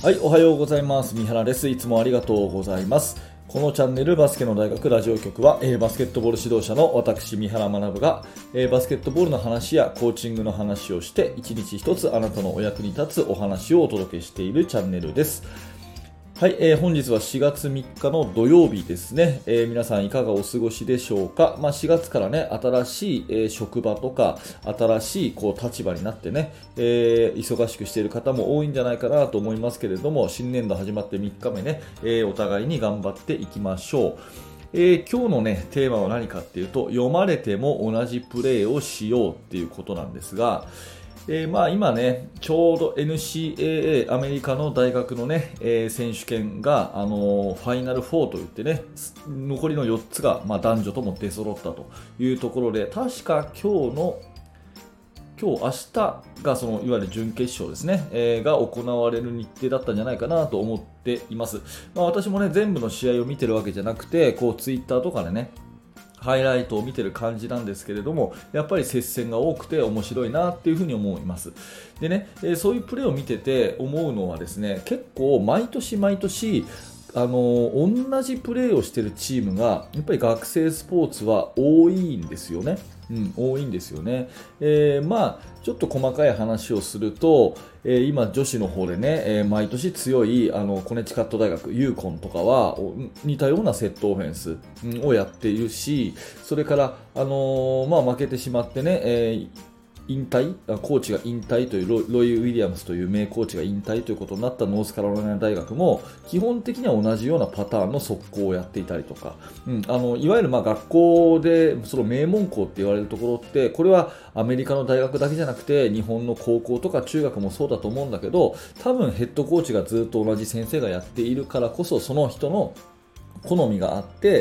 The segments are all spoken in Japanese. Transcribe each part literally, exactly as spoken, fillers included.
はい、おはようございます。三原です。いつもありがとうございます。このチャンネルバスケの大学ラジオ局は、えー、バスケットボール指導者の私三原学が、えー、バスケットボールの話やコーチングの話をして一日一つあなたのお役に立つお話をお届けしているチャンネルです。はい、えー、本日はしがつみっかの土曜日ですね、えー、皆さんいかがお過ごしでしょうか。まあ、しがつからね、新しい、えー、職場とか新しいこう立場になってね、えー、忙しくしている方も多いんじゃないかなと思いますけれども、新年度始まってみっかめね、えー、お互いに頑張っていきましょう。えー、今日のねテーマは何かっていうと、読まれても同じプレーをしようっていうことなんですが、えーまあ、今ね、ちょうど エヌシーエーエー アメリカの大学のね、えー選手権が、あのーファイナルフォーといってね、残りのよっつが、まあ、男女とも出揃ったというところで、確か今日の今日明日がそのいわゆる準決勝ですね、えーが行われる日程だったんじゃないかなと思っています。まあ、私もね、全部の試合を見てるわけじゃなくて、こうツイッターとかでね、ハイライトを見てる感じなんですけれども、やっぱり接戦が多くて面白いなっていうふうに思います。でね、えーそういうプレーを見てて思うのはですね、結構毎年毎年あのー同じプレーをしているチームがやっぱり学生スポーツは多いんですよね。うん、多いんですよね。えーまあちょっと細かい話をすると、えー今女子の方でね、えー毎年強いあのコネチカット大学ユーコンとかはお似たようなセットオフェンスうんをやっているし、それから、あのーまあ、負けてしまってね、えー引退あコーチが引退というロロイ・ウィリアムスという名コーチが引退ということになったノースカロライナ大学も基本的には同じようなパターンの速攻をやっていたりとか、うん、あのいわゆるまあ学校でその名門校って言われるところって、これはアメリカの大学だけじゃなくて日本の高校とか中学もそうだと思うんだけど、多分ヘッドコーチがずっと同じ先生がやっているからこそ、その人の好みがあって、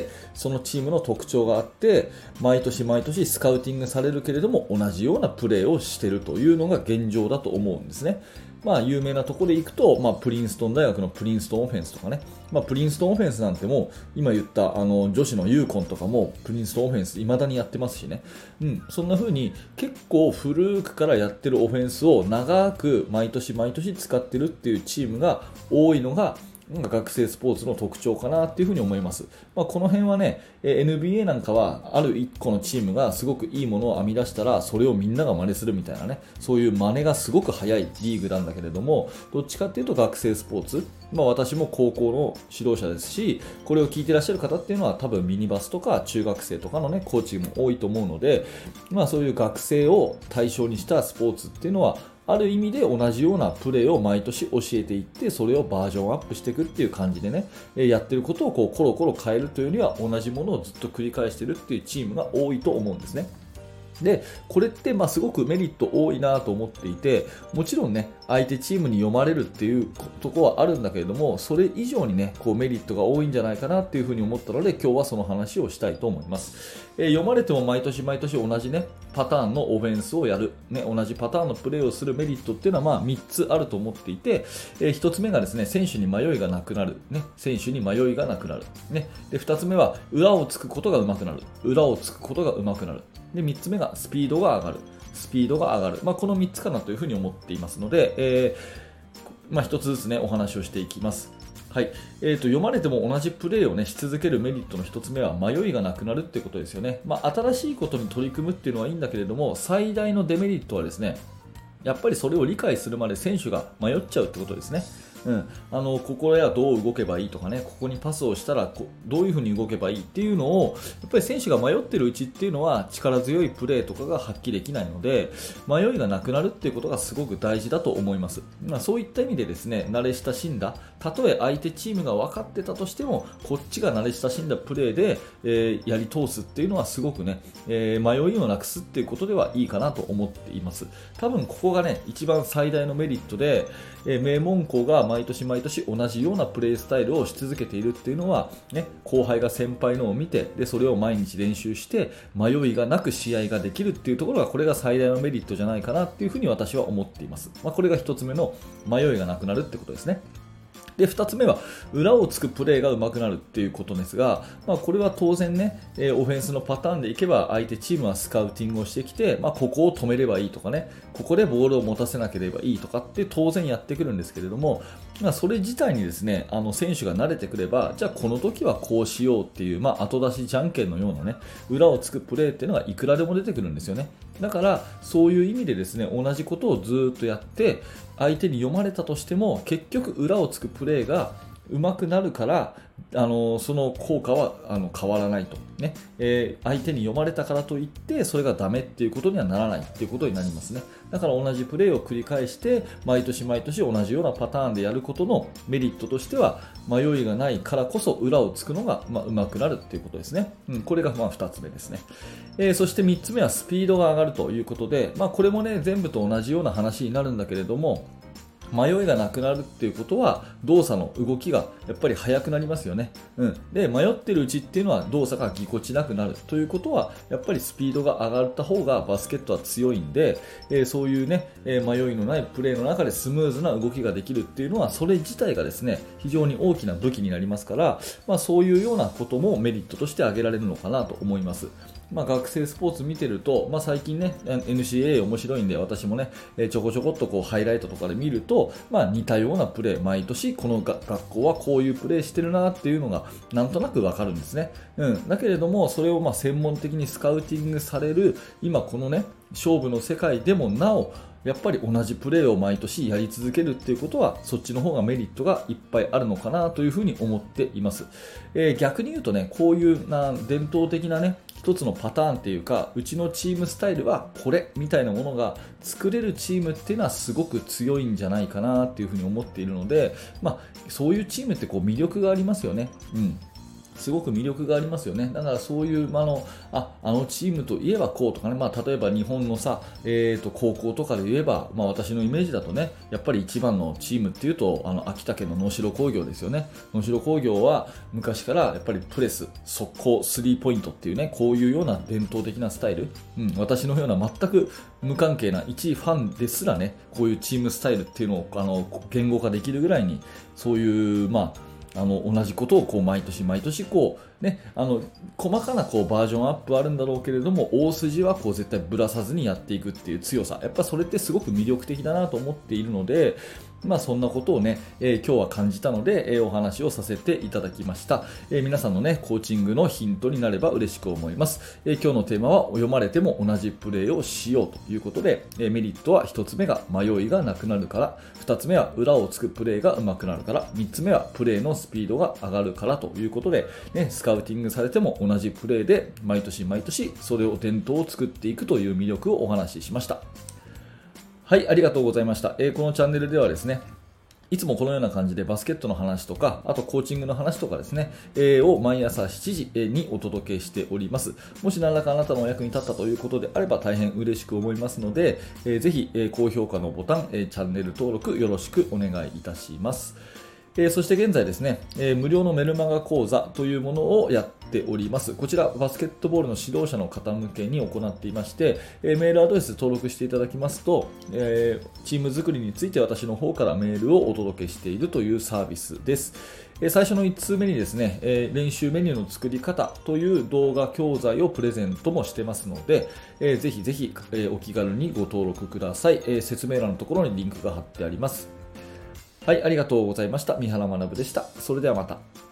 そのチームの特徴があって、毎年毎年スカウティングされるけれども同じようなプレーをしているというのが現状だと思うんですね。まあ、有名なところでいくと、まあ、プリンストン大学のプリンストンオフェンスとかね、まあ、プリンストンオフェンスなんても今言ったあの女子のユーコンとかもプリンストンオフェンス未だにやってますしね、うん、そんな風に結構古くからやってるオフェンスを長く毎年毎年使ってるっていうチームが多いのが学生スポーツの特徴かなっていうふうに思います。まあ、この辺はね、エヌビーエー なんかはある一個のチームがすごくいいものを編み出したら、それをみんなが真似するみたいなね、そういう真似がすごく早いリーグなんだけれども、どっちかっていうと学生スポーツ、まあ、私も高校の指導者ですし、これを聞いてらっしゃる方っていうのは多分ミニバスとか中学生とかのねコーチも多いと思うので、まあ、そういう学生を対象にしたスポーツっていうのはある意味で同じようなプレーを毎年教えていって、それをバージョンアップしていくっていう感じでね、やってることをこうコロコロ変えるというよりは、同じものをずっと繰り返しているっていうチームが多いと思うんですね。で、これってまあすごくメリット多いなと思っていて、もちろんね、相手チームに読まれるっていうところはあるんだけれども、それ以上にね、こうメリットが多いんじゃないかなっていうふうに思ったので、今日はその話をしたいと思います。えー読まれても毎年毎年同じね、パターンのオフェンスをやる、ね、同じパターンのプレーをするメリットっていうのはまあみっつあると思っていて、えーひとつめがですね、選手に迷いがなくなる。ね、選手に迷いがなくなる。ね、で、ふたつめは裏をつくことが上手くなる。裏をつくことが上手くなる。で、みっつめがスピードが上がる。スピードが上がる。まあ、このみっつかなというふうに思っていますので、えーまあ、ひとつずつね、お話をしていきます。はい、えーと、読まれても同じプレーを、ね、し続けるメリットのひとつめは迷いがなくなるっていうことですよね。まあ、新しいことに取り組むっていうのはいいんだけれども、最大のデメリットはですね、やっぱりそれを理解するまで選手が迷っちゃうってことですね。うん、あのここではどう動けばいいとかね、ここにパスをしたらこどういう風に動けばいいっていうのを、やっぱり選手が迷っているうちっていうのは力強いプレーとかが発揮できないので、迷いがなくなるっていうことがすごく大事だと思います。まあ、そういった意味でですね、慣れ親しんだ、たとえ相手チームが分かってたとしても、こっちが慣れ親しんだプレーで、えーやり通すっていうのはすごくね、えー迷いをなくすっていうことではいいかなと思っています。多分ここがね、一番最大のメリットで、えー名門校が毎年毎年同じようなプレースタイルをし続けているっていうのは、ね、後輩が先輩のを見て、でそれを毎日練習して迷いがなく試合ができるっていうところが、これが最大のメリットじゃないかなっていうふうに私は思っています。まあ、これがひとつめの迷いがなくなるってことですね。でふたつめは裏をつくプレーが上手くなるっていうことですが、まあ、これは当然ね、えーオフェンスのパターンでいけば相手チームはスカウティングをしてきて、まあ、ここを止めればいいとかね、ここでボールを持たせなければいいとかって当然やってくるんですけれども、 まあ、それ自体にですね、あの選手が慣れてくれば、じゃあこの時はこうしようっていう、まあ、後出しじゃんけんのようなね、裏をつくプレーっていうのがいくらでも出てくるんですよね。だからそういう意味でですね、同じことをずっとやって相手に読まれたとしても、結局裏をつくプレーが上手くなるから、あのその効果はあの変わらないと、ねえー、相手に読まれたからといってそれがダメっていうことにはならないっていうことになりますね。だから同じプレーを繰り返して毎年毎年同じようなパターンでやることのメリットとしては、迷いがないからこそ裏をつくのが、まあ、上手くなるっていうことですね。うん、これがまあふたつめですね。えー、そしてみっつめはスピードが上がるということで、まあ、これもね全部と同じような話になるんだけれども、迷いがなくなるっていうことは動作の動きがやっぱり速くなりますよね。うん、で迷っているうちっていうのは動作がぎこちなくなるということは、やっぱりスピードが上がった方がバスケットは強いんで、えー、そういうね、えー、迷いのないプレーの中でスムーズな動きができるっていうのは、それ自体がですね非常に大きな武器になりますから、まあ、そういうようなこともメリットとして挙げられるのかなと思います。まあ、学生スポーツ見てると、まあ、最近ね エヌシーエーエー 面白いんで、私もねちょこちょこっとこうハイライトとかで見ると、まあ、似たようなプレー、毎年この学校はこういうプレーしてるなっていうのがなんとなくわかるんですね。うん、だけれどもそれをまあ専門的にスカウティングされる今このね勝負の世界でもなお、やっぱり同じプレーを毎年やり続けるっていうことは、そっちの方がメリットがいっぱいあるのかなというふうに思っています。えー、逆に言うとね、こういうな伝統的なね一つのパターンっていうか、うちのチームスタイルはこれみたいなものが作れるチームっていうのはすごく強いんじゃないかなっていうふうに思っているので、まあ、そういうチームってこう魅力がありますよね。うんすごく魅力がありますよね。だからそういう、まあの、あ、あのチームといえばこうとかね、まあ、例えば日本のさ、えーと、高校とかで言えば、まあ、私のイメージだとね、やっぱり一番のチームっていうと、あの秋田県の能代工業ですよね。能代工業は昔からやっぱりプレス、速攻、スリーポイントっていうね、こういうような伝統的なスタイル、うん、私のような全く無関係な一ファンですらね、こういうチームスタイルっていうのをあの言語化できるぐらいに、そういう、まあ、あの同じことをこう毎年毎年こう、ね、あの細かなこうバージョンアップはあるんだろうけれども、大筋はこう絶対ぶらさずにやっていくっていう強さ、やっぱそれってすごく魅力的だなと思っているので、まあ、そんなことをね、えー、今日は感じたので、えー、お話をさせていただきました。えー、皆さんのねコーチングのヒントになれば嬉しく思います。えー、今日のテーマは読まれても同じプレーをしようということで、えー、メリットはひとつめが迷いがなくなるから、ふたつめは裏をつくプレーが上手くなるから、みっつめはプレーのスピードが上がるからということで、ね、スカウティングされても同じプレーで毎年毎年それを伝統を作っていくという魅力をお話ししました。はい、ありがとうございました。えー、このチャンネルではですね、いつもこのような感じでバスケットの話とか、あとコーチングの話とかですね、えー、を毎朝しちじにお届けしております。もし何らかあなたのお役に立ったということであれば大変嬉しく思いますので、えー、ぜひ、えー、高評価のボタン、えー、チャンネル登録よろしくお願いいたします。えー、そして現在ですね、えー、無料のメルマガ講座というものをやっております。こちらバスケットボールの指導者の方向けに行っていまして、えー、メールアドレス登録していただきますと、えー、チーム作りについて私の方からメールをお届けしているというサービスです。えー、最初のいち通目にですね、えー、練習メニューの作り方という動画教材をプレゼントもしてますので、えー、ぜひぜひ、えー、お気軽にご登録ください。えー、説明欄のところにリンクが貼ってあります。はい、ありがとうございました。三原学でした。それではまた。